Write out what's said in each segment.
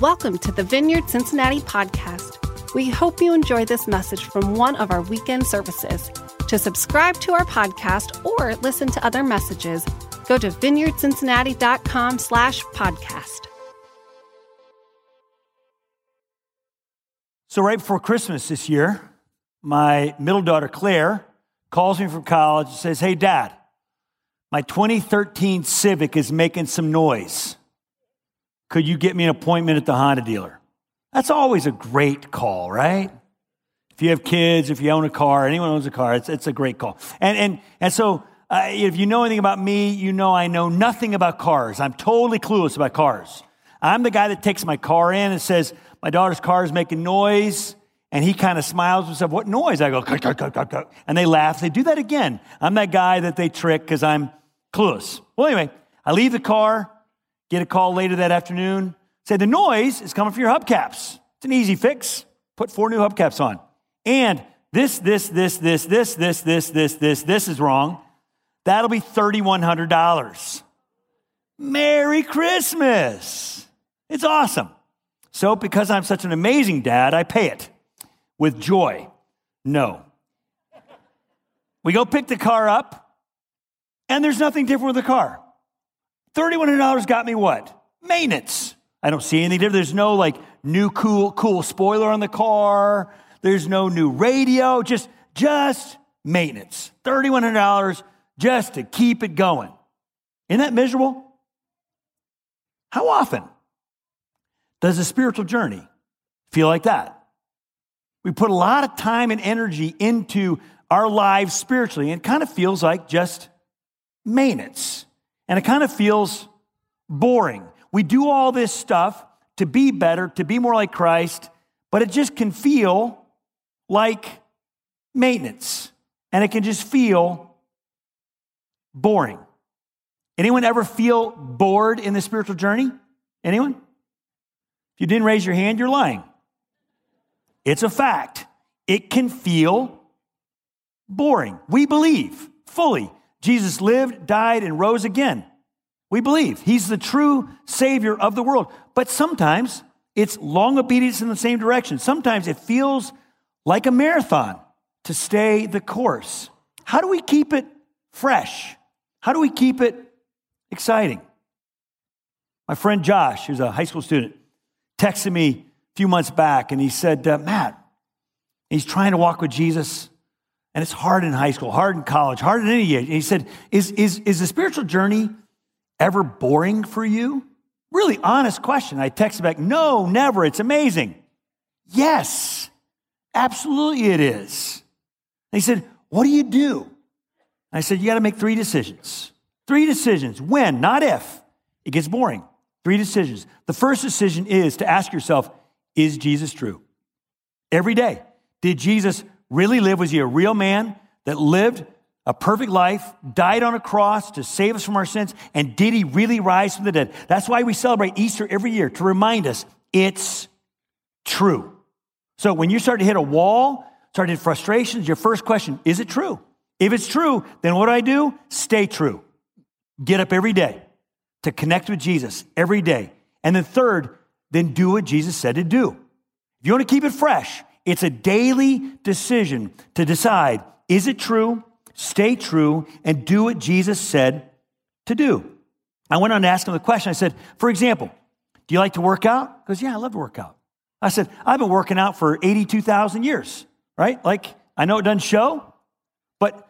Welcome to the Vineyard Cincinnati podcast. We hope you enjoy this message from one of our weekend services. To subscribe to our podcast or listen to other messages, go to vineyardcincinnati.com/podcast. So right before Christmas this year, my middle daughter, Claire, calls me from college and says, "Hey, Dad, my 2013 Civic is making some noise. Could you get me an appointment at the Honda dealer?" That's always a great call, right? If you have kids, if you own a car, anyone owns a car, it's a great call. And so if you know anything about me, you know I know nothing about cars. I'm totally clueless about cars. I'm the guy that takes my car in and says, "My daughter's car is making noise." And he kind of smiles and says, "What noise?" I go, "Cut, cut, cut, cut, cut." And they laugh. They do that again. I'm that guy that they trick because I'm clueless. Well, anyway, I leave the car, get a call later that afternoon, say, "The noise is coming from your hubcaps." It's an easy fix. Put 4 new hubcaps on. And this is wrong. That'll be $3,100. Merry Christmas. It's awesome. So because I'm such an amazing dad, I pay it with joy. No. We go pick the car up, and there's nothing different with the car. $3,100 got me what? Maintenance. I don't see anything different. There's no like new cool spoiler on the car. There's no new radio. Just maintenance. $3,100 just to keep it going. Isn't that miserable? How often does a spiritual journey feel like that? We put a lot of time and energy into our lives spiritually, and it kind of feels like just maintenance. And it kind of feels boring. We do all this stuff to be better, to be more like Christ, but it just can feel like maintenance. And it can just feel boring. Anyone ever feel bored in the spiritual journey? Anyone? If you didn't raise your hand, you're lying. It's a fact. It can feel boring. We believe fully Jesus lived, died, and rose again. We believe he's the true Savior of the world. But sometimes it's long obedience in the same direction. Sometimes it feels like a marathon to stay the course. How do we keep it fresh? How do we keep it exciting? My friend Josh, who's a high school student, texted me a few months back, and he said, "Matt, he's trying to walk with Jesus, and it's hard in high school, hard in college, hard in any age." And he said, is the spiritual journey ever boring for you? Really honest question. I texted back, "No, never. It's amazing." "Yes, absolutely it is." And he said, "What do you do?" I said, "You got to make 3 decisions. 3 decisions. When, not if. It gets boring. 3 decisions. The first decision is to ask yourself, is Jesus true? Every day. Did Jesus really live? Was he a real man that lived a perfect life, died on a cross to save us from our sins? And did he really rise from the dead? That's why we celebrate Easter every year, to remind us it's true. So when you start to hit a wall, start to hit frustrations, your first question, is it true? If it's true, then what do? Stay true. Get up every day to connect with Jesus every day. And then third, then do what Jesus said to do. If you want to keep it fresh, it's a daily decision to decide, is it true? Stay true and do what Jesus said to do. I went on to ask him the question. I said, for example, do you like to work out? He goes, "Yeah, I love to work out." I said, "I've been working out for 82,000 years, right? Like, I know it doesn't show, but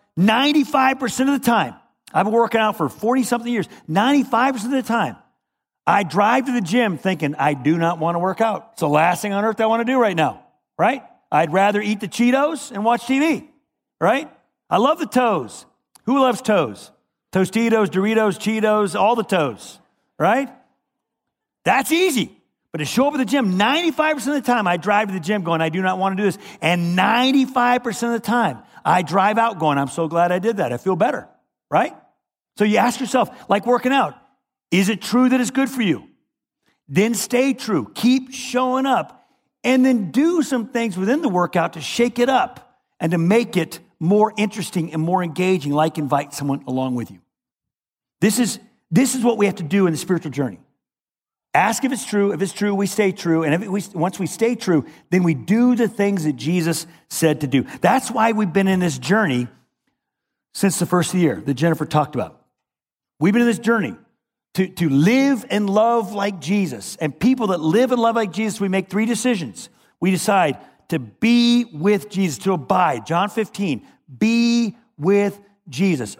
95% of the time, I've been working out for 40-something years. 95% of the time, I drive to the gym thinking I do not want to work out. It's the last thing on earth I want to do right now, right? I'd rather eat the Cheetos and watch TV, right? I love the toes. Who loves toes? Tostitos, Doritos, Cheetos, all the toes, right? That's easy. But to show up at the gym, 95% of the time, I drive to the gym going, I do not want to do this. And 95% of the time, I drive out going, I'm so glad I did that. I feel better, right? So you ask yourself, like working out, is it true that it's good for you? Then stay true. Keep showing up. And then do some things within the workout to shake it up and to make it more interesting and more engaging, like invite someone along with you. This is what we have to do in the spiritual journey. Ask if it's true. If it's true, we stay true. And once we stay true, then we do the things that Jesus said to do. That's why we've been in this journey since the first of the year that Jennifer talked about. We've been in this journey to live and love like Jesus. And people that live and love like Jesus, we make 3 decisions. We decide to be with Jesus, to abide. John 15, be with Jesus.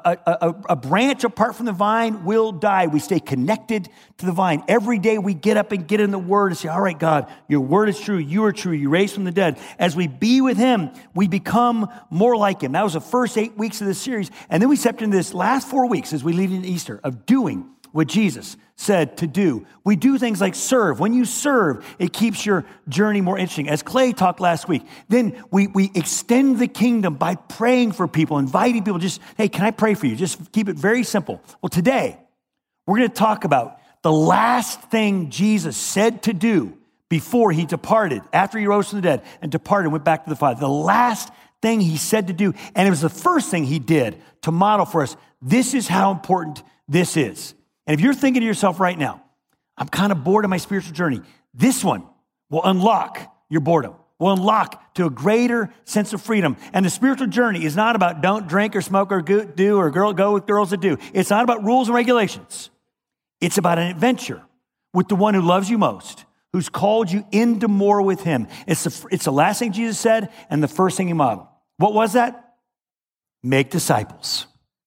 A branch apart from the vine will die. We stay connected to the vine. Every day we get up and get in the Word and say, all right, God, your Word is true. You are true. You raised from the dead. As we be with Him, we become more like Him. That was the first 8 weeks of this series. And then we stepped into this last 4 weeks as we lead into Easter of doing what Jesus said to do. We do things like serve. When you serve, it keeps your journey more interesting. As Clay talked last week, then we extend the kingdom by praying for people, inviting people, just, hey, can I pray for you? Just keep it very simple. Well, today, we're going to talk about the last thing Jesus said to do before He departed, after He rose from the dead and departed and went back to the Father. The last thing He said to do, and it was the first thing He did to model for us. This is how important this is. And if you're thinking to yourself right now, I'm kind of bored of my spiritual journey, this one will unlock your boredom, will unlock to a greater sense of freedom. And the spiritual journey is not about don't drink or smoke or go with girls that do. It's not about rules and regulations. It's about an adventure with the one who loves you most, who's called you into more with Him. It's the last thing Jesus said and the first thing He modeled. What was that? Make disciples.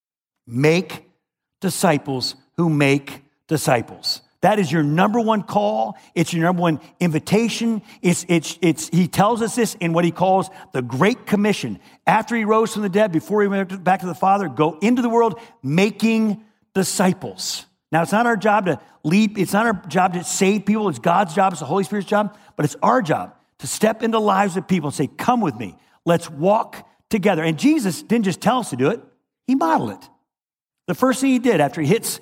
Make disciples who make disciples. That is your number one call. It's your number one invitation. He tells us this in what He calls the Great Commission. After He rose from the dead, before He went back to the Father, go into the world making disciples. Now, it's not our job to lead. It's not our job to save people. It's God's job. It's the Holy Spirit's job. But it's our job to step into the lives of people and say, come with me. Let's walk together. And Jesus didn't just tell us to do it. He modeled it. The first thing He did after He hits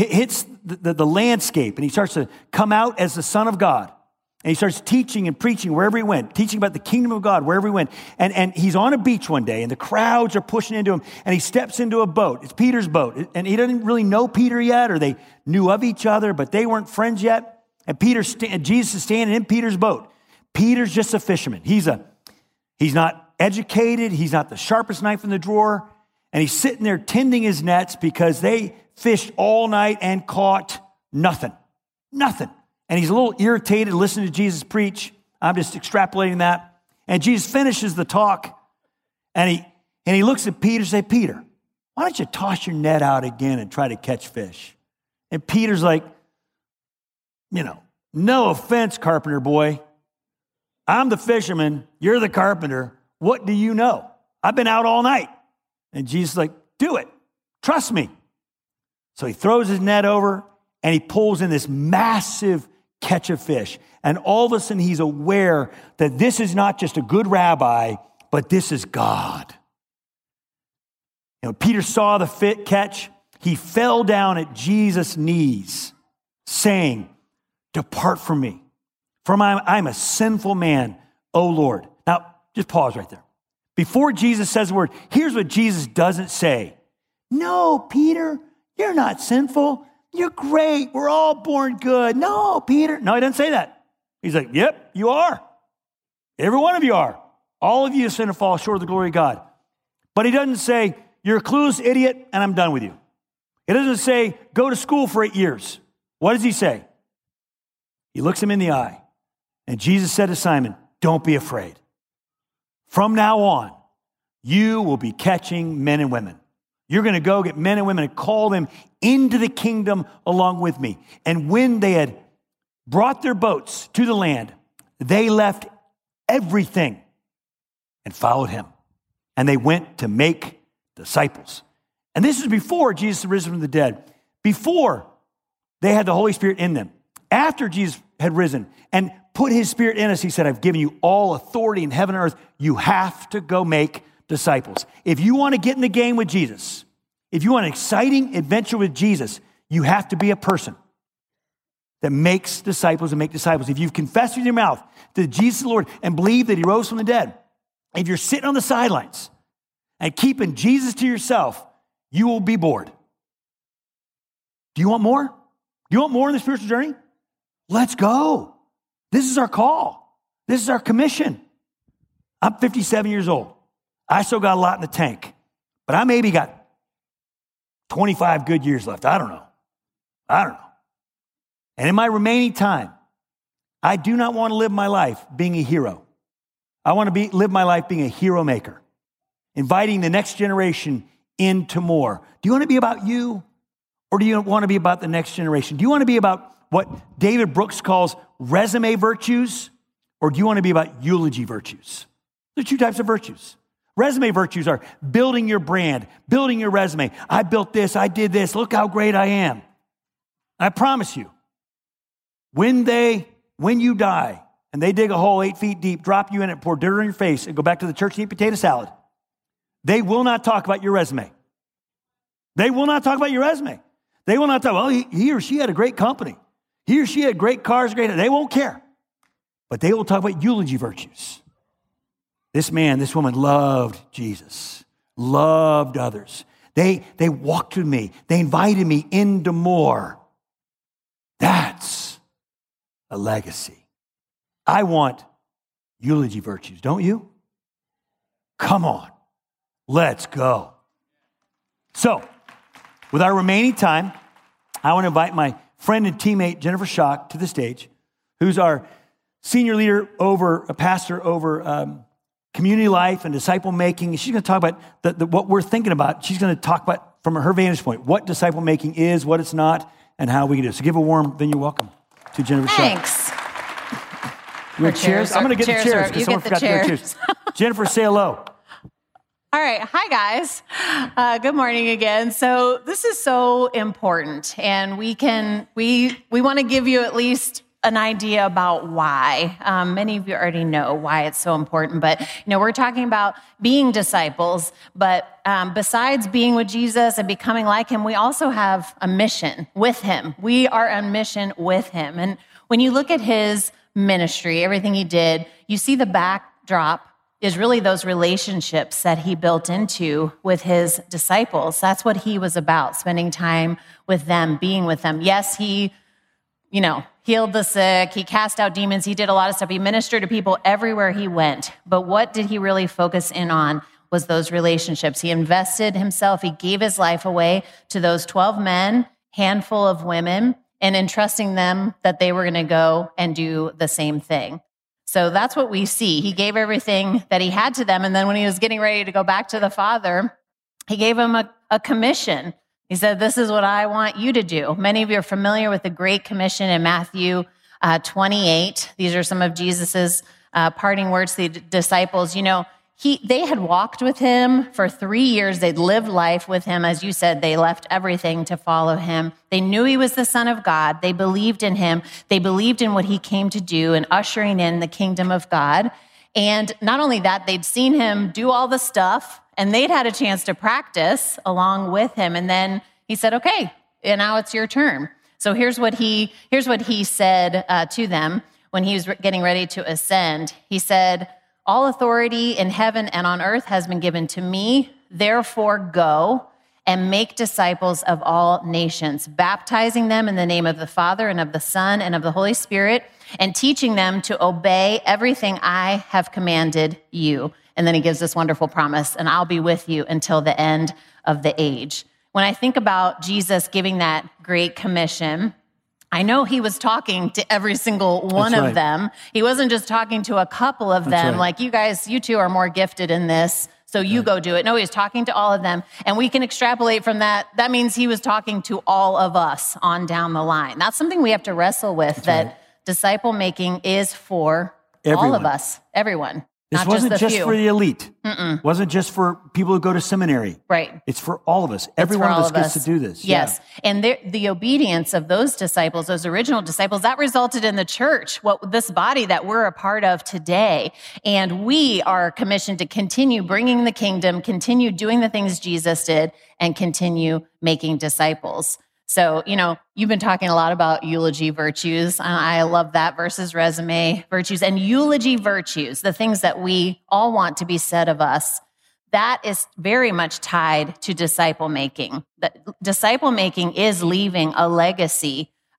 the landscape and He starts to come out as the Son of God. And He starts teaching and preaching wherever He went, teaching about the kingdom of God wherever He went. And He's on a beach one day and the crowds are pushing into Him and He steps into a boat. It's Peter's boat. And He doesn't really know Peter yet, or they knew of each other, but they weren't friends yet. And Jesus is standing in Peter's boat. Peter's just a fisherman. He's not educated. He's not the sharpest knife in the drawer. And he's sitting there tending his nets because they fished all night and caught nothing. Nothing. And he's a little irritated listening to Jesus preach. I'm just extrapolating that. And Jesus finishes the talk. And he looks at Peter and says, Peter, why don't you toss your net out again and try to catch fish? And Peter's like, no offense, carpenter boy. I'm the fisherman. You're the carpenter. What do you know? I've been out all night. And Jesus is like, do it. Trust me. So he throws his net over and he pulls in this massive catch of fish. And all of a sudden he's aware that this is not just a good rabbi, but this is God. Peter saw the catch. He fell down at Jesus' knees saying, depart from me, for I'm a sinful man, O Lord. Now, just pause right there. Before Jesus says the word, here's what Jesus doesn't say. No, Peter, you're not sinful. You're great. We're all born good. No, Peter. No, He doesn't say that. He's like, yep, you are. Every one of you are. All of you have sinned and fall short of the glory of God. But He doesn't say, you're a clueless idiot and I'm done with you. He doesn't say, go to school for 8 years. What does He say? He looks him in the eye. And Jesus said to Simon, don't be afraid. From now on, you will be catching men and women. You're going to go get men and women and call them into the kingdom along with me. And when they had brought their boats to the land, they left everything and followed Him. And they went to make disciples. And this is before Jesus had risen from the dead, before they had the Holy Spirit in them. After Jesus had risen and put His Spirit in us, He said, I've given you all authority in heaven and earth. You have to go make disciples. If you want to get in the game with Jesus, if you want an exciting adventure with Jesus, you have to be a person that makes disciples and make disciples. If you've confessed with your mouth that Jesus is the Lord and believe that He rose from the dead, if you're sitting on the sidelines and keeping Jesus to yourself, you will be bored. Do you want more? Do you want more in the spiritual journey? Let's go. This is our call. This is our commission. I'm 57 years old. I still got a lot in the tank, but I maybe got 25 good years left. I don't know. And in my remaining time, I do not want to live my life being a hero. I want to live my life being a hero maker, inviting the next generation into more. Do you want to be about you, or do you want to be about the next generation? Do you want to be about what David Brooks calls resume virtues, or do you want to be about eulogy virtues? There are two types of virtues. Resume virtues are building your brand, building your resume. I built this, I did this, look how great I am. I promise you, when you die and they dig a hole 8 feet deep, drop you in it, pour dirt on your face, and go back to the church and eat potato salad, they will not talk about your resume. They will not talk about your resume. They will not talk, well, he or she had a great company. He or she had great cars, they won't care. But they will talk about eulogy virtues. This man, this woman loved Jesus, loved others. They walked with me. They invited me into more. That's a legacy. I want eulogy virtues, don't you? Come on, let's go. So, with our remaining time, I want to invite my friend and teammate, Jennifer Schock, to the stage, who's our senior leader a pastor over community life and disciple making. She's going to talk about what we're thinking about. She's going to talk about, from her vantage point, what disciple making is, what it's not, and how we can do it. So give a warm, then you're welcome to Jennifer Schock. Thanks. You want chairs? I'm going to get the chairs because someone forgot to get chairs. Jennifer, say hello. All right. Hi, guys. Good morning again. So this is so important, and we want to give you at least an idea about why. Many of you already know why it's so important, but we're talking about being disciples, but besides being with Jesus and becoming like him, we also have a mission with him. We are on mission with him. And when you look at his ministry, everything he did, you see the backdrop is really those relationships that he built into with his disciples. That's what he was about, spending time with them, being with them. Yes, he healed the sick, he cast out demons, he did a lot of stuff. He ministered to people everywhere he went. But what did he really focus in on was those relationships. He invested himself, he gave his life away to those 12 men, handful of women, and entrusting them that they were going to go and do the same thing. So that's what we see. He gave everything that he had to them. And then when he was getting ready to go back to the Father, he gave him a commission. He said, this is what I want you to do. Many of you are familiar with the Great Commission in Matthew 28. These are some of Jesus's parting words to the disciples. They had walked with him for 3 years. They'd lived life with him. As you said, they left everything to follow him. They knew he was the Son of God. They believed in him. They believed in what he came to do and ushering in the kingdom of God. And not only that, they'd seen him do all the stuff, and they'd had a chance to practice along with him. And then he said, okay, and now it's your turn. So here's what he said to them when he was getting ready to ascend. He said, all authority in heaven and on earth has been given to me. Therefore, go and make disciples of all nations, baptizing them in the name of the Father and of the Son and of the Holy Spirit, and teaching them to obey everything I have commanded you. And then he gives this wonderful promise, and I'll be with you until the end of the age. When I think about Jesus giving that great commission, I know he was talking to every single one of them. He wasn't just talking to a couple of them, like you two are more gifted in this, so you go do it. No, he was talking to all of them. And we can extrapolate from that. That means he was talking to all of us on down the line. That's something we have to wrestle with, disciple making is for all of us, everyone. This wasn't just for the elite. It wasn't just for people who go to seminary. Right. It's for all of us. Every one of us gets to do this. Yes. Yeah. And the obedience of those disciples, those original disciples, that resulted in the church, this body that we're a part of today. And we are commissioned to continue bringing the kingdom, continue doing the things Jesus did, and continue making disciples. So, you've been talking a lot about eulogy virtues. I love that versus resume virtues. And eulogy virtues, the things that we all want to be said of us, that is very much tied to disciple making. Disciple making is leaving a legacy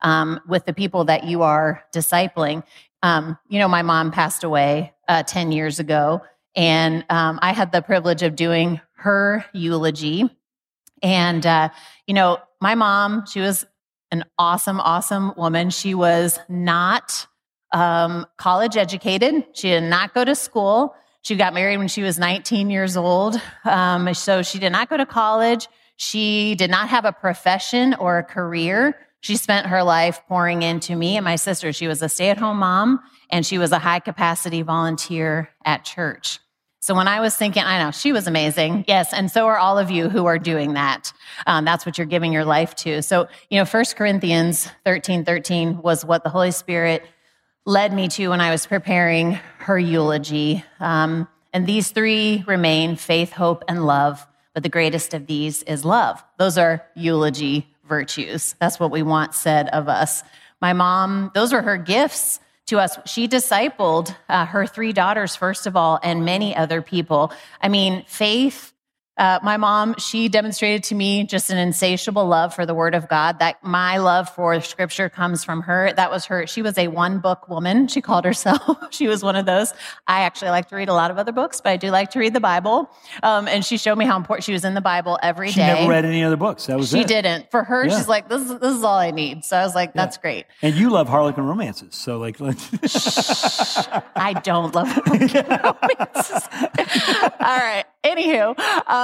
with the people that you are discipling. My mom passed away 10 years ago, and I had the privilege of doing her eulogy. And, my mom, she was an awesome, awesome woman. She was not college educated. She did not go to school. She got married when she was 19 years old. So she did not go to college. She did not have a profession or a career. She spent her life pouring into me and my sister. She was a stay-at-home mom, and she was a high-capacity volunteer at church. So when I was thinking, I know, she was amazing. Yes, and so are all of you who are doing that. That's what you're giving your life to. So, 1 Corinthians 13:13 was what the Holy Spirit led me to when I was preparing her eulogy. And these three remain: faith, hope, and love. But the greatest of these is love. Those are eulogy virtues. That's what we want said of us. My mom, those were her gifts to us. She discipled her three daughters, first of all, and many other people. Faith, my mom, she demonstrated to me just an insatiable love for the Word of God. That my love for Scripture comes from her. That was her. She was a one-book woman, she called herself. She was one of those. I actually like to read a lot of other books, but I do like to read the Bible. And she showed me how important she was in the Bible every day. She never read any other books. That was She it. didn't. For her, she's like, this is all I need. So I was like, that's great. And you love Harlequin romances. So I don't love romances. All right. Anywho,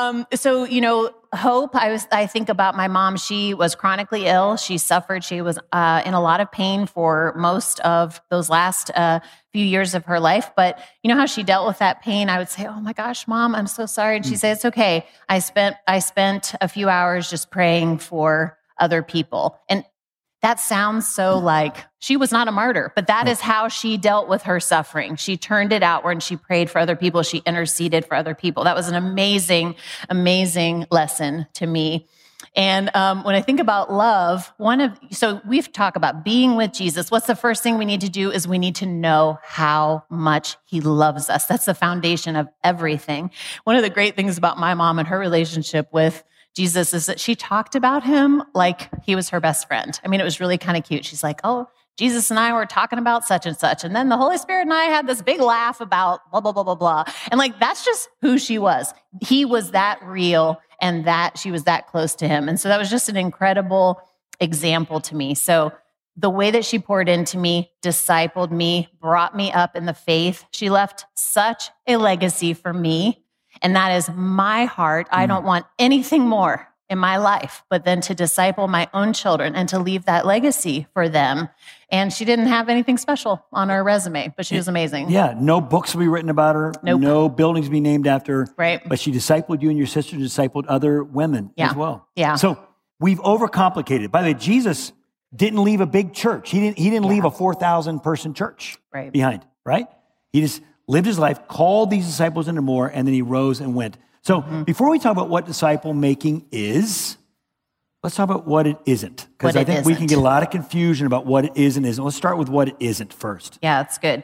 hope. I think about my mom. She was chronically ill. She suffered. She was in a lot of pain for most of those last few years of her life. But you know how she dealt with that pain? I would say, "Oh my gosh, Mom, I'm so sorry." And she'd say, "It's okay. I spent a few hours just praying for other people." And that sounds so like she was not a martyr, but that is how she dealt with her suffering. She turned it outward and she prayed for other people. She interceded for other people. That was an amazing, amazing lesson to me. And when I think about love, so we've talked about being with Jesus. What's the first thing we need to do is we need to know how much he loves us. That's the foundation of everything. One of the great things about my mom and her relationship with Jesus is that she talked about him like he was her best friend. It was really kind of cute. She's like, "Oh, Jesus and I were talking about such and such. And then the Holy Spirit and I had this big laugh about blah, blah, blah, blah, blah." And that's just who she was. He was that real, and that she was that close to him. And so that was just an incredible example to me. So the way that she poured into me, discipled me, brought me up in the faith, she left such a legacy for me. And that is my heart. I don't want anything more in my life but then to disciple my own children and to leave that legacy for them. And she didn't have anything special on her resume, but she was amazing. Yeah, no books will be written about her. Nope. No buildings will be named after her. Right. But she discipled you and your sister, discipled other women as well. Yeah. So we've overcomplicated. By the way, Jesus didn't leave a big church. He didn't leave a 4,000 person church behind, right? He just lived his life, called these disciples into more, and then he rose and went. So before we talk about what disciple making is, let's talk about what it isn't. Because I think we can get a lot of confusion about what it is and isn't. Let's start with what it isn't first. Yeah, that's good.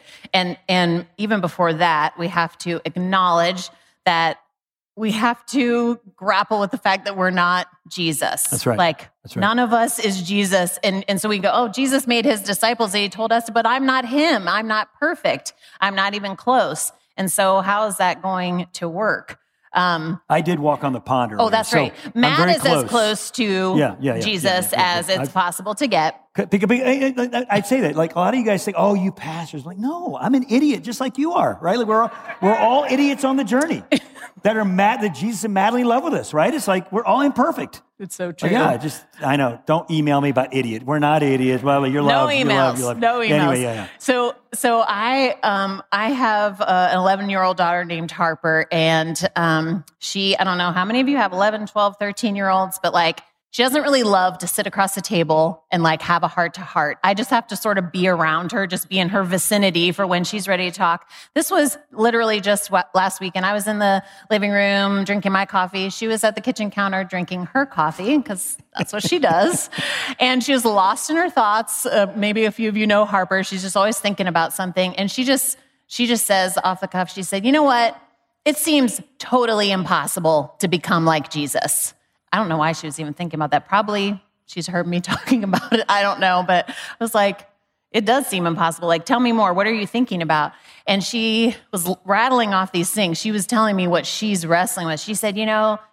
And even before that, we have to acknowledge that we have to grapple with the fact that we're not Jesus. That's right. That's right. None of us is Jesus. And so we go, "Oh, Jesus made his disciples and he told us, but I'm not him. I'm not perfect. I'm not even close." And so how is that going to work? I did walk on the pond earlier. Oh, that's right. Matt is as close to Jesus as it's possible to get. I'd say that. Like a lot of you guys think, "Oh, you pastors." Like, no, I'm an idiot just like you are, right? Like we're all idiots on the journey that Jesus is madly in love with us, right? It's like we're all imperfect. It's so true. I know. Don't email me about idiot. We're not idiots. Well, you're loved. No emails. No emails. Anyway, So I have an 11-year-old daughter named Harper, and she, I don't know how many of you have 11, 12, 13-year-olds, but she doesn't really love to sit across the table and have a heart-to-heart. I just have to sort of be around her, just be in her vicinity for when she's ready to talk. This was literally just last weekend. I was in the living room drinking my coffee. She was at the kitchen counter drinking her coffee because that's what she does. And she was lost in her thoughts. Maybe a few of you know Harper. She's just always thinking about something. And she just says off the cuff, she said, "You know what? It seems totally impossible to become like Jesus." I don't know why she was even thinking about that. Probably she's heard me talking about it. I don't know, but I was like, it does seem impossible. Like, tell me more. What are you thinking about? And she was rattling off these things. She was telling me what she's wrestling with. She said,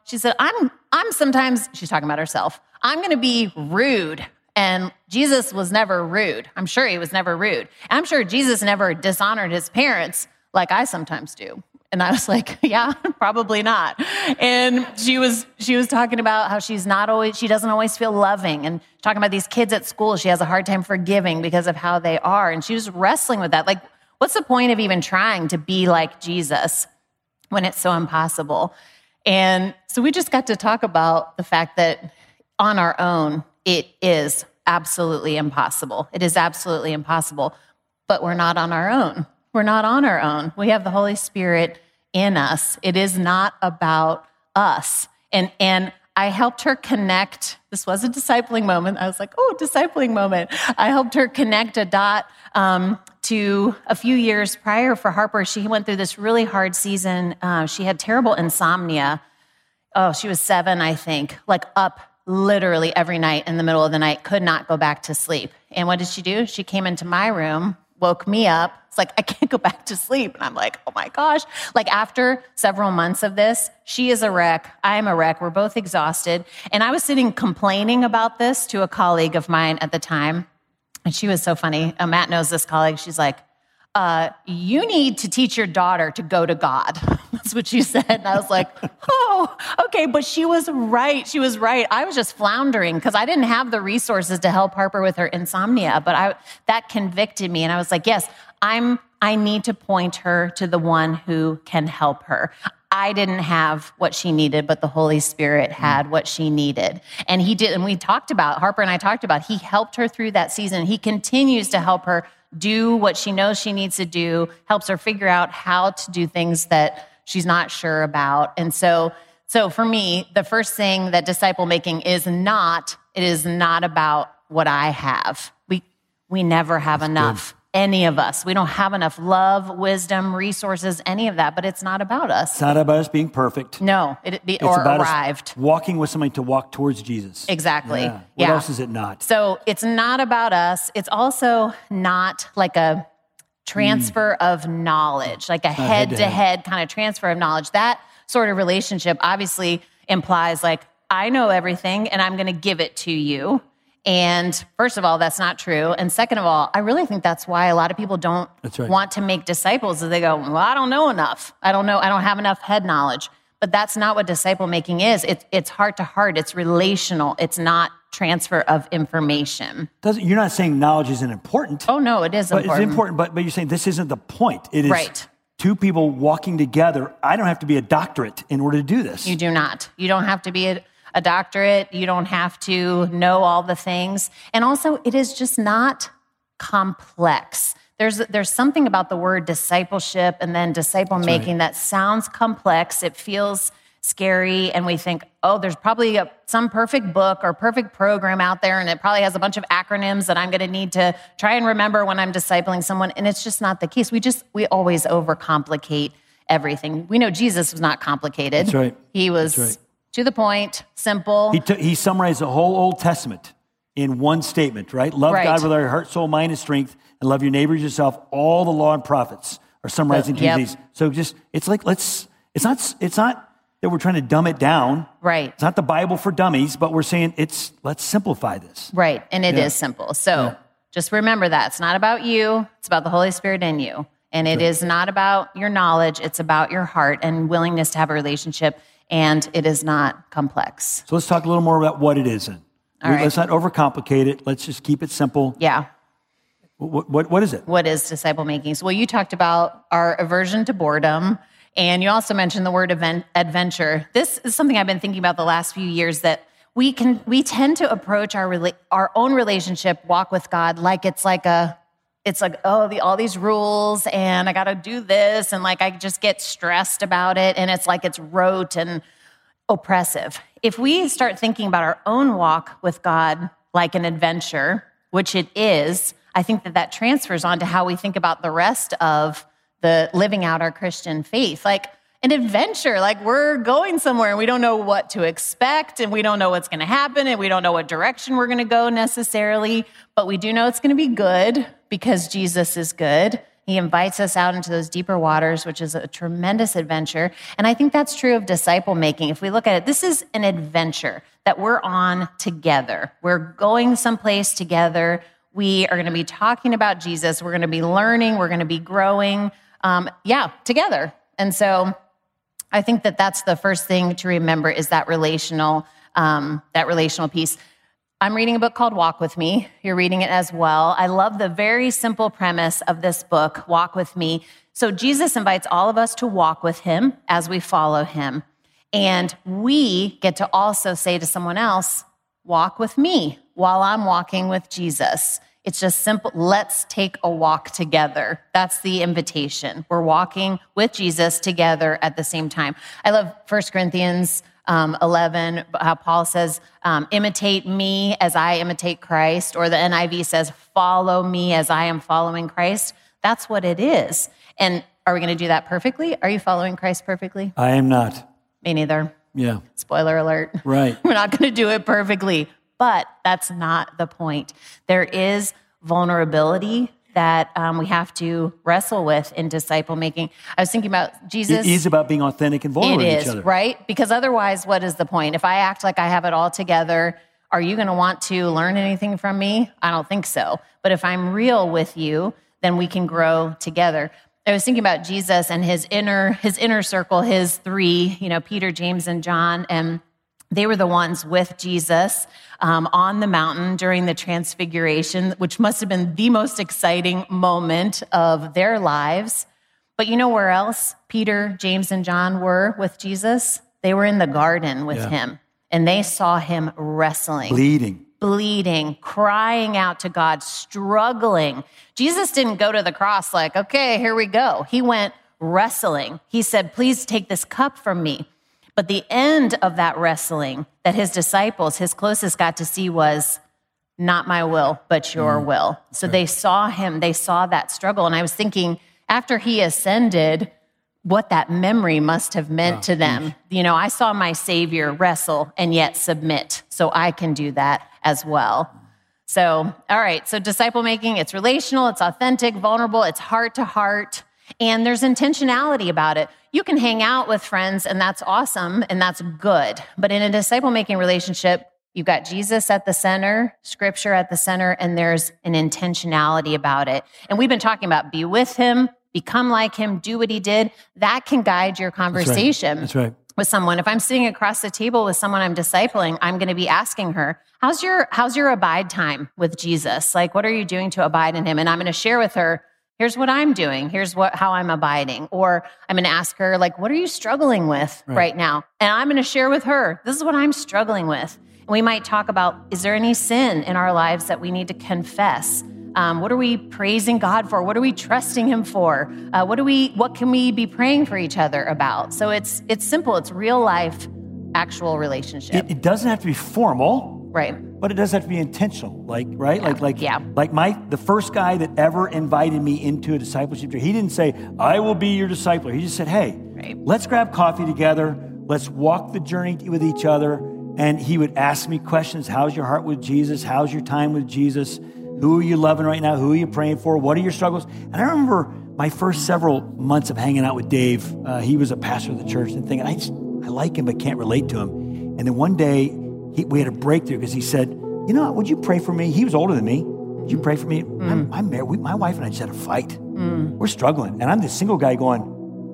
I'm sometimes, she's talking about herself, I'm going to be rude. And Jesus was never rude. I'm sure he was never rude. And I'm sure Jesus never dishonored his parents like I sometimes do. And I was like, yeah, probably not. And she was talking about how she doesn't always feel loving, and talking about these kids at school she has a hard time forgiving because of how they are. And she was wrestling with that. Like, what's the point of even trying to be like Jesus when it's so impossible? And so we just got to talk about the fact that on our own, it is absolutely impossible. It is absolutely impossible, but we're not on our own. We're not on our own. We have the Holy Spirit in us. It is not about us. And I helped her connect. This was a discipling moment. I was like, oh, discipling moment. I helped her connect a dot to a few years prior for Harper. She went through this really hard season. She had terrible insomnia. Oh, she was 7, I think, like up literally every night in the middle of the night, could not go back to sleep. And what did she do? She came into my room, woke me up. It's like, I can't go back to sleep. And I'm like, oh my gosh. Like, after several months of this, she is a wreck. I'm a wreck. We're both exhausted. And I was sitting complaining about this to a colleague of mine at the time. And she was so funny. Matt knows this colleague. She's like, you need to teach your daughter to go to God. That's what she said. And I was like, oh, okay. But she was right. She was right. I was just floundering because I didn't have the resources to help Harper with her insomnia. But that convicted me. And I was like, yes, I need to point her to the one who can help her. I didn't have what she needed, but the Holy Spirit had what she needed. And he did. And Harper and I talked about, he helped her through that season. He continues to help her do what she knows she needs to do, helps her figure out how to do things that she's not sure about. And so for me, the first thing that disciple making is not about what I have. We never have enough. Any of us. We don't have enough love, wisdom, resources, any of that, but it's not about us. It's not about us being perfect. No, it's about arrived. Us walking with somebody to walk towards Jesus. Exactly. Yeah. What else is it not? So it's not about us. It's also not like a transfer of knowledge, like a head-to-head kind of transfer of knowledge. That sort of relationship obviously implies like, I know everything and I'm going to give it to you. And first of all, that's not true. And second of all, I really think that's why a lot of people don't want to make disciples, is they go, well, I don't know enough. I don't have enough head knowledge. But that's not what disciple making is. It's heart to heart. It's relational. It's not transfer of information. You're not saying knowledge isn't important. Oh, no, it is important. It's important, but you're saying this isn't the point. It is two people walking together. I don't have to be a doctorate in order to do this. You do not. You don't have to be a doctorate. You don't have to know all the things. And also, it is just not complex. There's something about the word discipleship and then disciple making that sounds complex. It feels scary, and we think, oh, there's probably some perfect book or perfect program out there, and it probably has a bunch of acronyms that I'm going to need to try and remember when I'm discipling someone. And it's just not the case. We always overcomplicate everything. We know Jesus was not complicated. That's right. He was to the point, simple. He summarized the whole Old Testament in one statement, right? Love God with our heart, soul, mind, and strength, and love your neighbor as yourself. All the law and prophets are summarized into these. So it's like, it's not that we're trying to dumb it down. Right. It's not the Bible for dummies, but we're saying let's simplify this. Right, and it is simple. So just remember that. It's not about you. It's about the Holy Spirit in you. And it is not about your knowledge. It's about your heart and willingness to have a relationship. And it is not complex. So let's talk a little more about what it is then. Let's not overcomplicate it. Let's just keep it simple. Yeah. What is it? What is disciple making? So, you talked about our aversion to boredom, and you also mentioned the word adventure. This is something I've been thinking about the last few years, that we tend to approach our own relationship walk with God like it's like all these rules, and I got to do this, and like I just get stressed about it, and it's like it's rote and oppressive. If we start thinking about our own walk with God like an adventure, which it is, I think that transfers on to how we think about the rest of the living out our Christian faith. Like, an adventure. Like we're going somewhere and we don't know what to expect and we don't know what's going to happen and we don't know what direction we're going to go necessarily, but we do know it's going to be good because Jesus is good. He invites us out into those deeper waters, which is a tremendous adventure. And I think that's true of disciple making. If we look at it, this is an adventure that we're on together. We're going someplace together. We are going to be talking about Jesus. We're going to be learning. We're going to be growing. Together. And so I think that that's the first thing to remember is that relational piece. I'm reading a book called Walk With Me. You're reading it as well. I love the very simple premise of this book, Walk With Me. So Jesus invites all of us to walk with him as we follow him. And we get to also say to someone else, walk with me while I'm walking with Jesus. It's just simple. Let's take a walk together. That's the invitation. We're walking with Jesus together at the same time. I love 1 Corinthians 11, how Paul says, imitate me as I imitate Christ, or the NIV says, follow me as I am following Christ. That's what it is. And are we going to do that perfectly? Are you following Christ perfectly? I am not. Me neither. Yeah. Spoiler alert. Right. We're not going to do it perfectly, but that's not the point. There is vulnerability that we have to wrestle with in disciple making. I was thinking about Jesus. It is about being authentic and vulnerable with each other. It is, right? Because otherwise, what is the point? If I act like I have it all together, are you going to want to learn anything from me? I don't think so. But if I'm real with you, then we can grow together. I was thinking about Jesus and his inner circle, his three, Peter, James, and John, and they were the ones with Jesus on the mountain during the transfiguration, which must have been the most exciting moment of their lives. But you know where else Peter, James, and John were with Jesus? They were in the garden with him, and they saw him wrestling. Bleeding, crying out to God, struggling. Jesus didn't go to the cross like, okay, here we go. He went wrestling. He said, please take this cup from me. But the end of that wrestling that his disciples, his closest, got to see was not my will, but your will. So they saw him, they saw that struggle. And I was thinking, after he ascended, what that memory must have meant to them. I saw my Savior wrestle and yet submit, so I can do that as well. So, all right, so disciple making, it's relational, it's authentic, vulnerable, it's heart to heart, and there's intentionality about it. You can hang out with friends, and that's awesome, and that's good. But in a disciple-making relationship, you've got Jesus at the center, Scripture at the center, and there's an intentionality about it. And we've been talking about be with him, become like him, do what he did. That can guide your conversation with someone. If I'm sitting across the table with someone I'm discipling, I'm going to be asking her, how's your abide time with Jesus? Like, what are you doing to abide in him? And I'm going to share with her, here's what I'm doing. Here's how I'm abiding. Or I'm going to ask her, like, what are you struggling with right now? And I'm going to share with her, this is what I'm struggling with. And we might talk about, is there any sin in our lives that we need to confess? What are we praising God for? What are we trusting him for? What can we be praying for each other about? So it's simple. It's real life, actual relationship. It doesn't have to be formal. Right. But it does have to be intentional, the first guy that ever invited me into a discipleship, he didn't say, I will be your discipler. He just said, hey, let's grab coffee together. Let's walk the journey with each other. And he would ask me questions. How's your heart with Jesus? How's your time with Jesus? Who are you loving right now? Who are you praying for? What are your struggles? And I remember my first several months of hanging out with Dave. He was a pastor of the church and thinking, I like him, but can't relate to him. And then one day we had a breakthrough because he said, would you pray for me? He was older than me. Would you pray for me? I'm married. My wife and I just had a fight. We're struggling. And I'm this single guy going,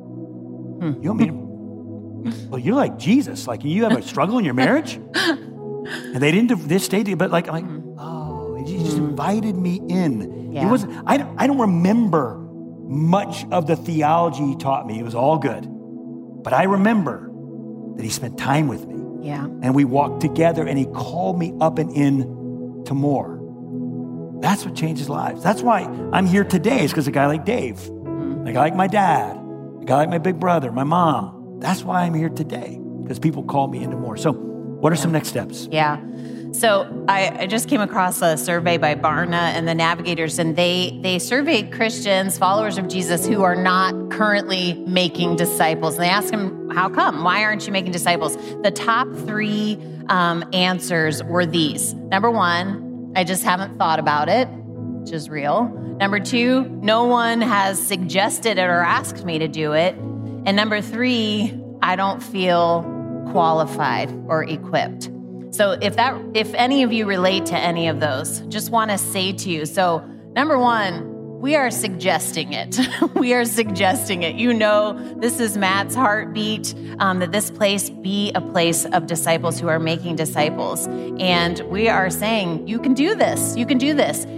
you want me to? Well, you're like Jesus. Like, you have a struggle in your marriage? And they didn't do this state, but I'm like, oh, he just invited me in. Yeah. It wasn't, I don't remember much of the theology he taught me. It was all good. But I remember that he spent time with me. Yeah. And we walked together, and he called me up and in to more. That's what changes lives. That's why I'm here today, is because a guy like Dave, a guy like my dad, a guy like my big brother, my mom. That's why I'm here today, because people call me into more. So what are some next steps? Yeah. So I just came across a survey by Barna and the Navigators, and they surveyed Christians, followers of Jesus, who are not currently making disciples. And they asked them, how come? Why aren't you making disciples? The top 3 answers were these. Number 1, I just haven't thought about it, which is real. Number 2, no one has suggested it or asked me to do it. And number 3, I don't feel qualified or equipped. So if any of you relate to any of those, just want to say to you, so number 1, we are suggesting it. We are suggesting it. You know, this is Matt's heartbeat, that this place be a place of disciples who are making disciples. And we are saying, you can do this. You can do this.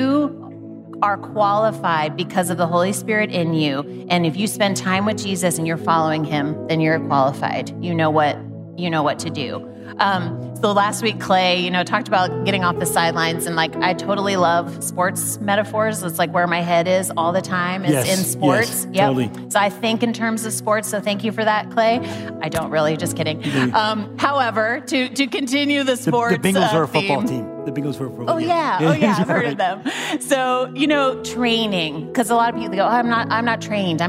You are qualified because of the Holy Spirit in you. And if you spend time with Jesus and you're following him, then you're qualified. You know what to do. So last week, Clay, talked about getting off the sidelines, and I totally love sports metaphors. It's where my head is all the time is in sports. Yes, totally. So I think in terms of sports. So thank you for that, Clay. I don't really, just kidding. However, to continue the sports, the Bengals are a football theme. team. The Bengals were a football team. Oh yeah, I've heard of them. So training, because a lot of people go, I'm not trained.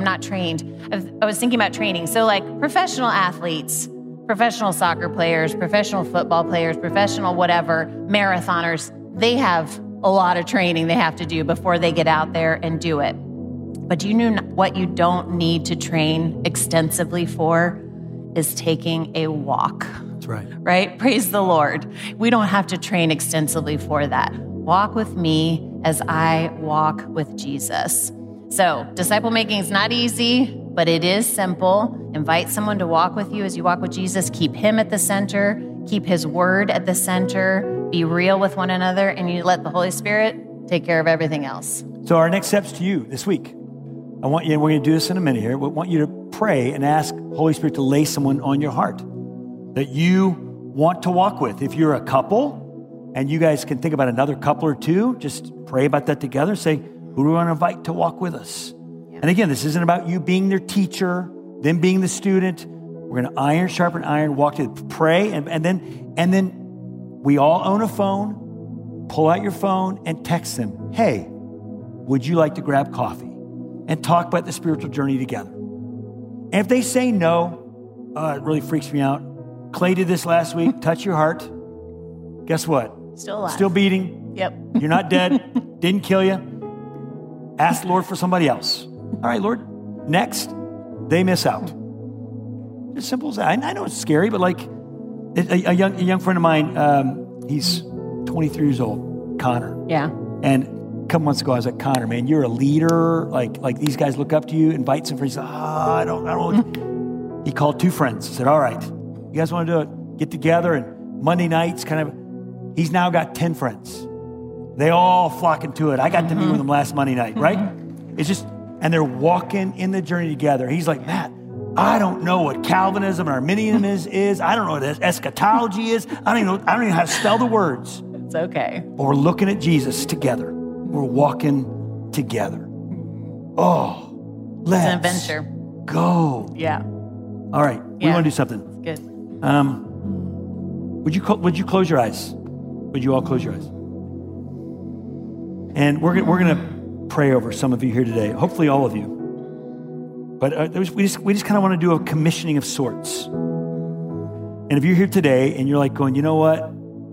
I was thinking about training. So professional athletes, professional soccer players, professional football players, professional whatever, marathoners, they have a lot of training they have to do before they get out there and do it. But do you know what you don't need to train extensively for is taking a walk. That's right. Right? Praise the Lord. We don't have to train extensively for that. Walk with me as I walk with Jesus. So disciple making is not easy, but it is simple. Invite someone to walk with you as you walk with Jesus. Keep him at the center. Keep his word at the center. Be real with one another, and you let the Holy Spirit take care of everything else. So our next steps to you this week, I want you, and we're going to do this in a minute here, we want you to pray and ask Holy Spirit to lay someone on your heart that you want to walk with. If you're a couple and you guys can think about another couple or two, just pray about that together. Say, who do we want to invite to walk with us? Yeah. And again, this isn't about you being their teacher, them being the student. We're going to iron sharpen iron, walk to pray, and then we all own a phone. Pull out your phone and text them, hey, would you like to grab coffee and talk about the spiritual journey together? And if they say no, it really freaks me out. Clay did this last week. Touch your heart. Guess what? Still alive. Still beating. Yep. You're not dead. Didn't kill you. Ask the Lord for somebody else. All right, Lord. Next, they miss out. As simple as that. I know it's scary, but like a young friend of mine, he's 23 years old, Connor. Yeah. And a couple months ago, I was like, Connor, man, you're a leader. Like these guys look up to you. Invite some friends. I don't. He called two friends. Said, all right, you guys want to do it? Get together. And Monday nights, he's now got 10 friends. They all flocking to it. I got to meet with them last Monday night, right? It's just, and they're walking in the journey together. He's like, Matt, I don't know what Calvinism and Arminianism is. I don't know what eschatology is. I don't even know how to spell the words. It's okay. But we're looking at Jesus together. We're walking together. Oh, let's it's an adventure. Go. Yeah. All right. We want to do something. It's good. Would you close your eyes? Would you all close your eyes? And we're gonna pray over some of you here today. Hopefully, all of you. But we just kind of want to do a commissioning of sorts. And if you're here today and you're like going, you know what?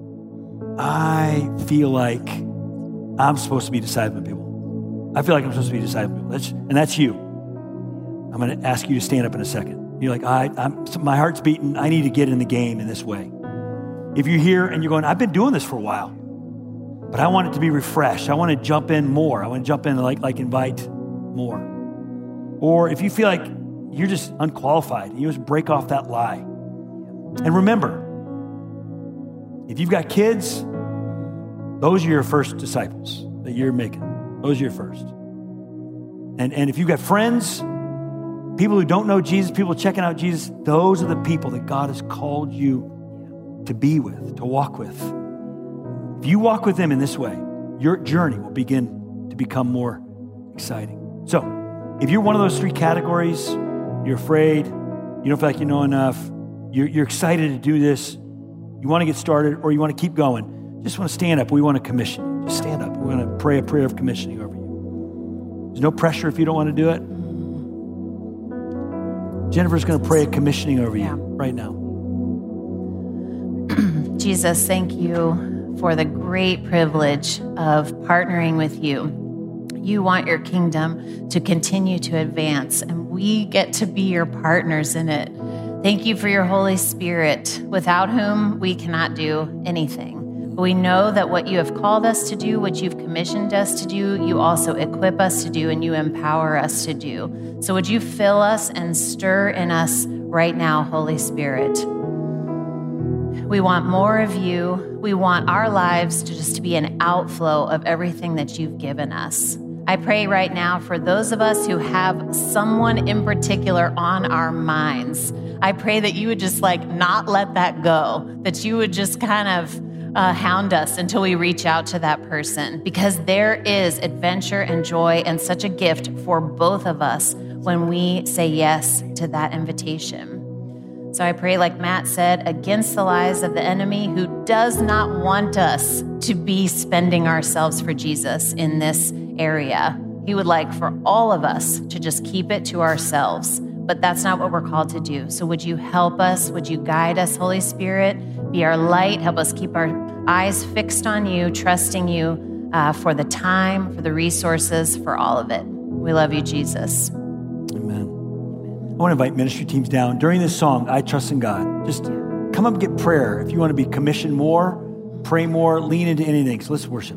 I feel like I'm supposed to be discipling people. I feel like I'm supposed to be discipling people. And that's you. I'm going to ask you to stand up in a second. You're like, my heart's beating. I need to get in the game in this way. If you're here and you're going, I've been doing this for a while, but I want it to be refreshed. I want to jump in more. I want to jump in and like invite more. Or if you feel like you're just unqualified, you just break off that lie. And remember, if you've got kids, those are your first disciples that you're making. Those are your first. And if you've got friends, people who don't know Jesus, people checking out Jesus, those are the people that God has called you to be with, to walk with. If you walk with them in this way, your journey will begin to become more exciting. So, if you're one of those three categories, you're afraid, you don't feel like you know enough, you're excited to do this, you want to get started, or you want to keep going, just want to stand up. We want to commission you. Just stand up. We want to pray a prayer of commissioning over you. There's no pressure if you don't want to do it. Jennifer's going to pray a commissioning over you right now. Jesus, thank you for the great privilege of partnering with you. You want your kingdom to continue to advance, and we get to be your partners in it. Thank you for your Holy Spirit, without whom we cannot do anything. But we know that what you have called us to do, what you've commissioned us to do, you also equip us to do, and you empower us to do. So would you fill us and stir in us right now, Holy Spirit? We want more of you. We want our lives to just be an outflow of everything that you've given us. I pray right now for those of us who have someone in particular on our minds. I pray that you would just not let that go, that you would just kind of hound us until we reach out to that person, because there is adventure and joy and such a gift for both of us when we say yes to that invitation. So I pray, like Matt said, against the lies of the enemy who does not want us to be spending ourselves for Jesus in this area. He would like for all of us to just keep it to ourselves, but that's not what we're called to do. So would you help us? Would you guide us, Holy Spirit? Be our light. Help us keep our eyes fixed on you, trusting you for the time, for the resources, for all of it. We love you, Jesus. Amen. I want to invite ministry teams down. During this song, I Trust in God, just come up and get prayer. If you want to be commissioned more, pray more, lean into anything. So let's worship.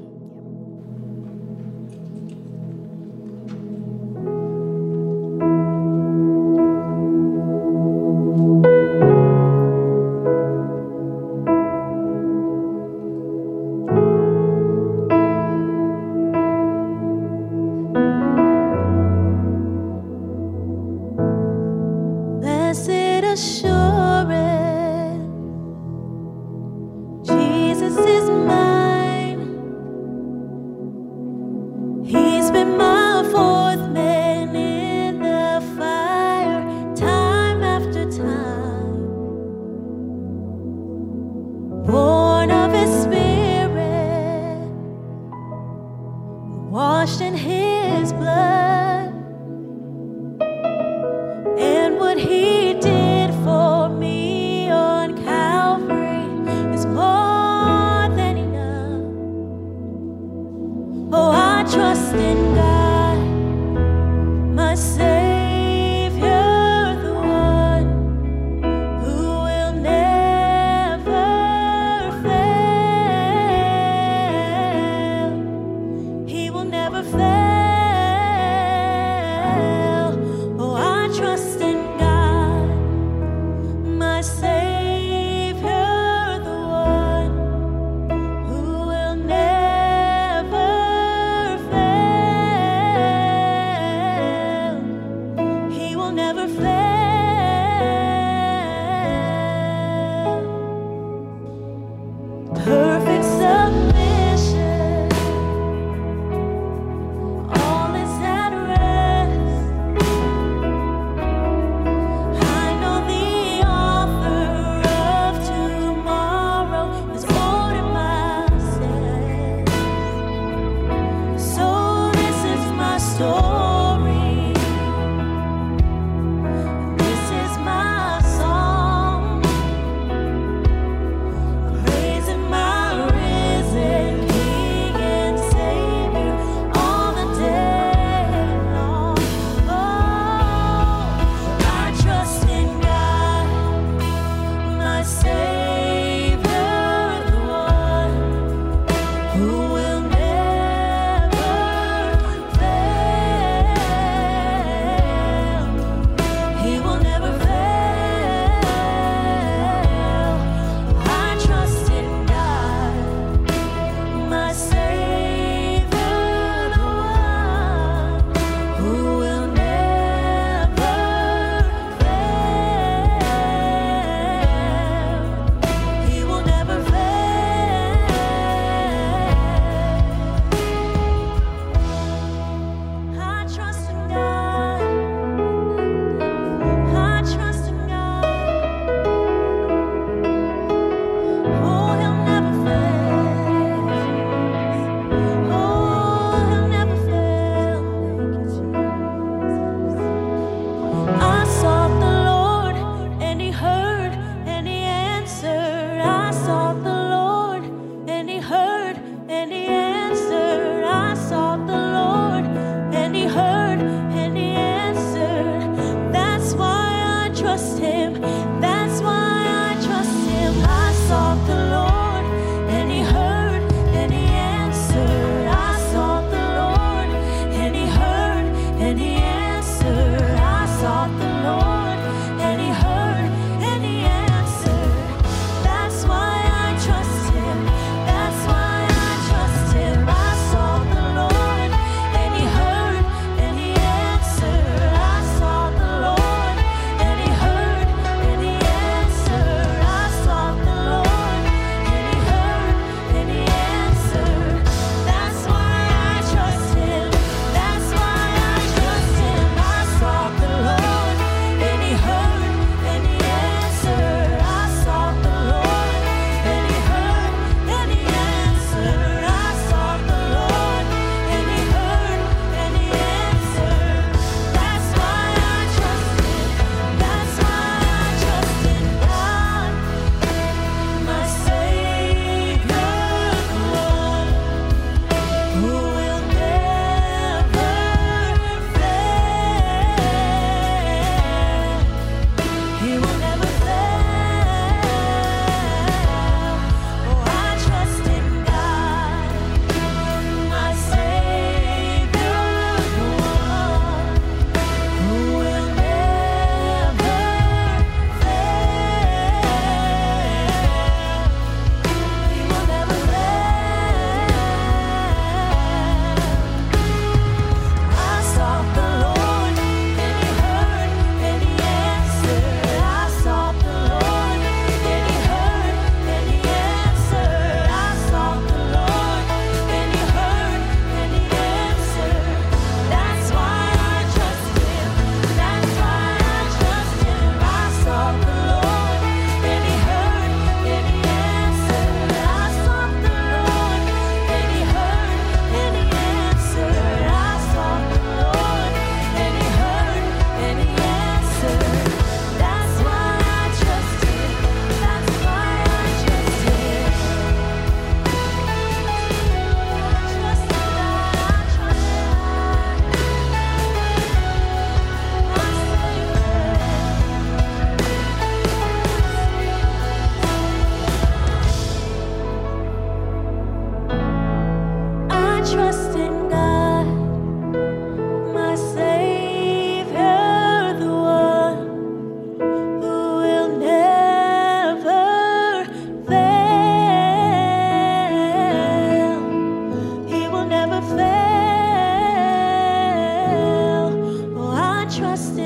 And what he did for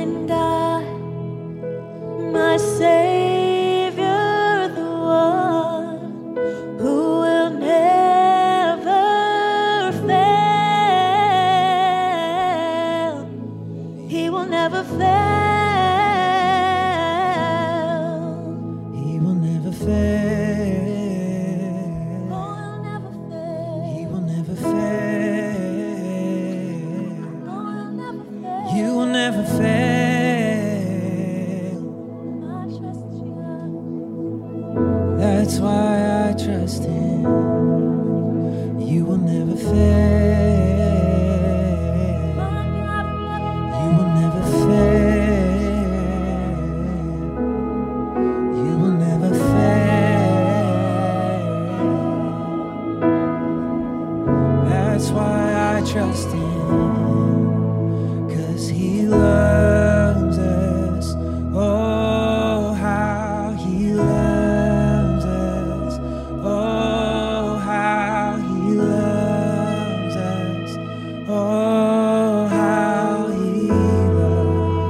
and I, my Savior, the one who will never fail. He will never fail. He will never fail. He will never fail. You will never fail. That's why I trust Him. You will never fail. You will never fail. You will never fail. That's why I trust Him. 'Cause He loves us. Oh, how He loves us. Oh, how He loves us. Oh, how He loves.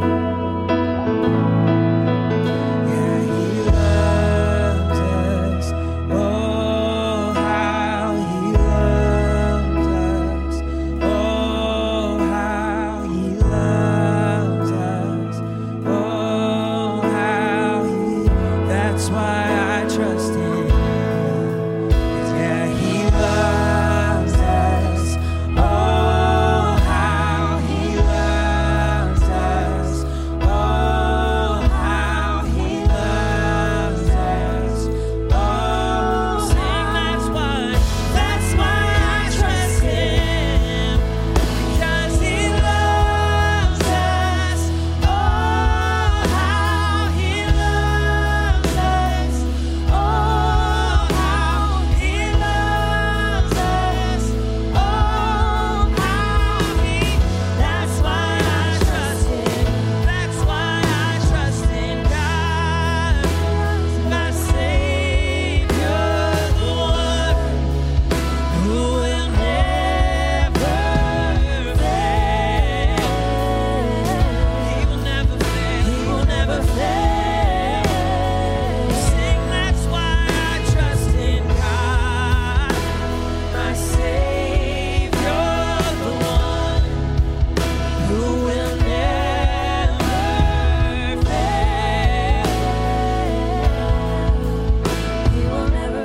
Yeah, He loves us. Oh, how He loves us. Oh, how He loves us. Oh, how He. That's why I trust Him. 'Cause yeah, He loves us. Oh, how He loves us. Oh, how He loves us. Oh, sing, that's why I trust Him. Because He loves us. Oh, how He loves us. Oh, how He loves us. Oh, how He. That's why I trust Him. That's why I trust in God, my Savior, the one who will never fail. He will never fail. He will never fail. Sing, that's why I trust in God, my Savior, the one who will never fail. He will never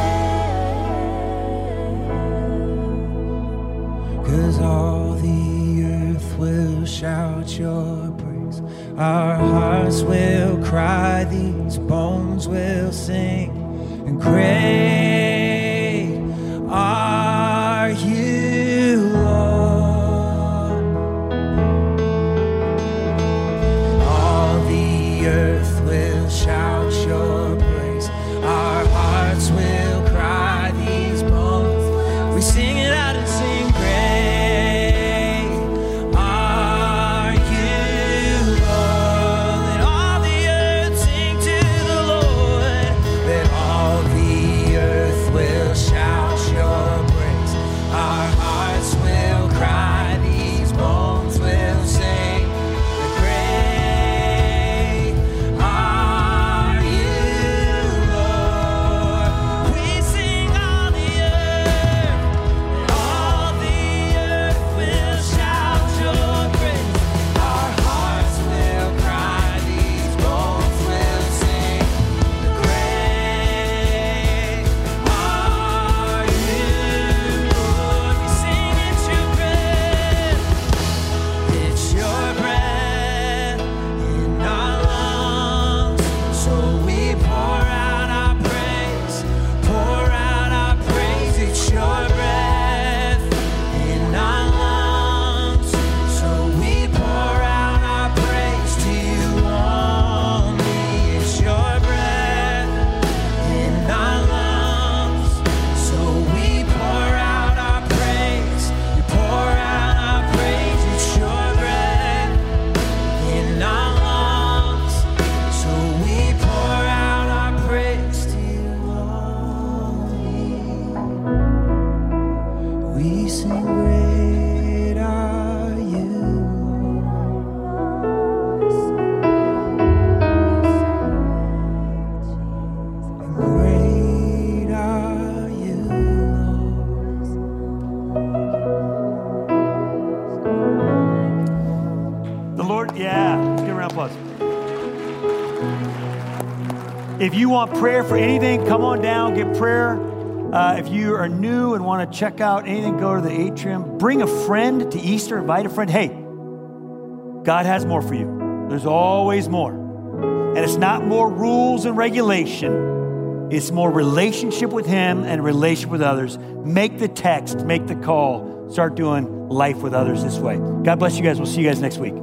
fail. 'Cause all the earth will shout your praise. Our hearts will cry, these bones will sing. And great are you, Lord. All the earth will shout your praise. Our hearts will cry, these bones. We sing it out and sing, great are you, Lord. Let all the earth sing to the Lord. Let all the earth will shout your Lord. Yeah, let's give a round of applause. If you want prayer for anything, come on down, get prayer. If you are new and want to check out anything, go to the atrium. Bring a friend to Easter, invite a friend. Hey, God has more for you. There's always more. And it's not more rules and regulation. It's more relationship with Him and relationship with others. Make the text, make the call. Start doing life with others this way. God bless you guys. We'll see you guys next week.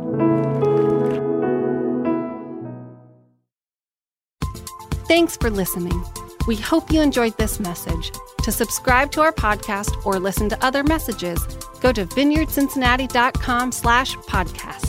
Thanks for listening. We hope you enjoyed this message. To subscribe to our podcast or listen to other messages, go to vineyardcincinnati.com/podcast.